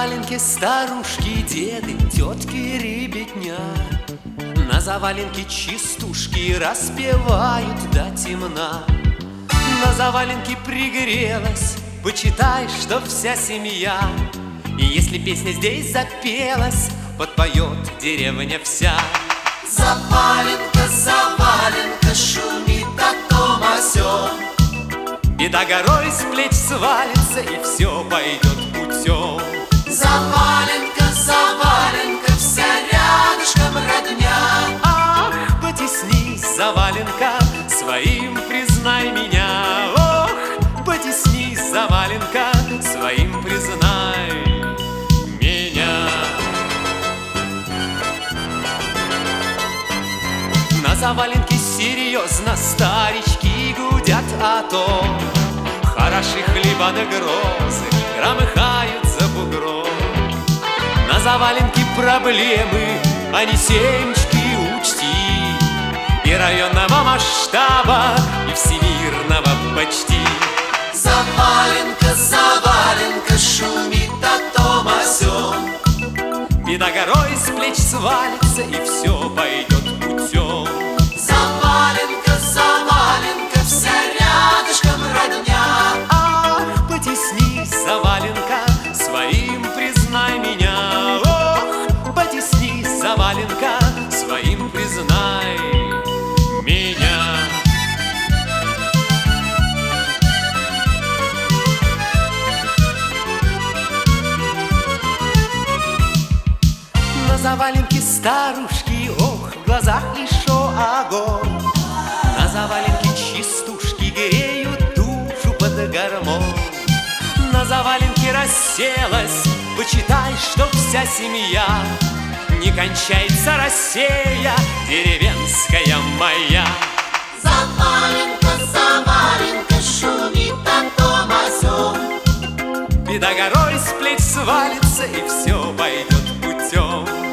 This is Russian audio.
заваленке старушки, деды, тетки, ребятня. На заваленке чистушки распевают до темна. На заваленке пригрелась, почитай, что вся семья. И если песня здесь запелась, подпоет деревня вся. Заваленка, заваленка, шумит о том о сём. Беда горой с плеч свалится, и все пойдет путем. Заваленка, заваленка, вся рядышком родня. Ах, потеснись, заваленка, своим признай меня. Ох, потеснись, заваленка, своим признай меня. На заваленке серьезно старички гудят о том. Хороши хлеба да грозы громыхают за бугром. На заваленке проблемы, а не семечки учти. И районного масштаба, и всемирного почти. Заваленка, заваленка, шумит о том о сём. Беда горой с плеч свалится, и все пойдет путем. Заваленка, заваленка, вся рядышком родня. Ах, потеснись, заваленка, своим признай меня. Ох, потеснись, заваленка, своим признай меня. На заваленке старушки, ох, в глазах еще огонь. На заваленке чистушки греют душу под гармон. На заваленке расселась, почитай, что вся семья. Не кончается Россия, деревенская моя. Заваленка, заваленка, шумит о том о сём. Беда горой с плеч свалится, и все пойдет путем.